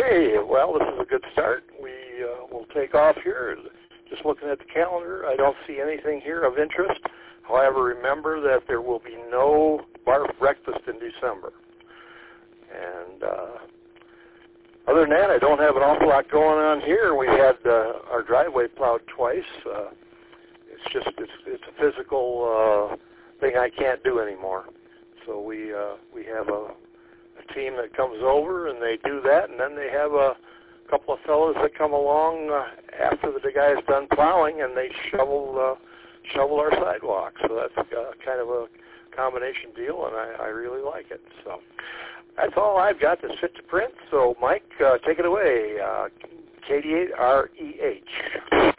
Okay, well, this is a good start. We will take off here. Just looking at the calendar, I don't see anything here of interest. However, remember that there will be no barf breakfast in December. And other than that, I don't have an awful lot going on here. We had our driveway plowed twice. It's a physical thing I can't do anymore. So we have a team that comes over and they do that, and then they have a couple of fellows that come along after the guy's done plowing and they shovel our sidewalk. So that's kind of a combination deal, and I really like it. So that's all I've got that's fit to print. So Mike, take it away. KD8REH.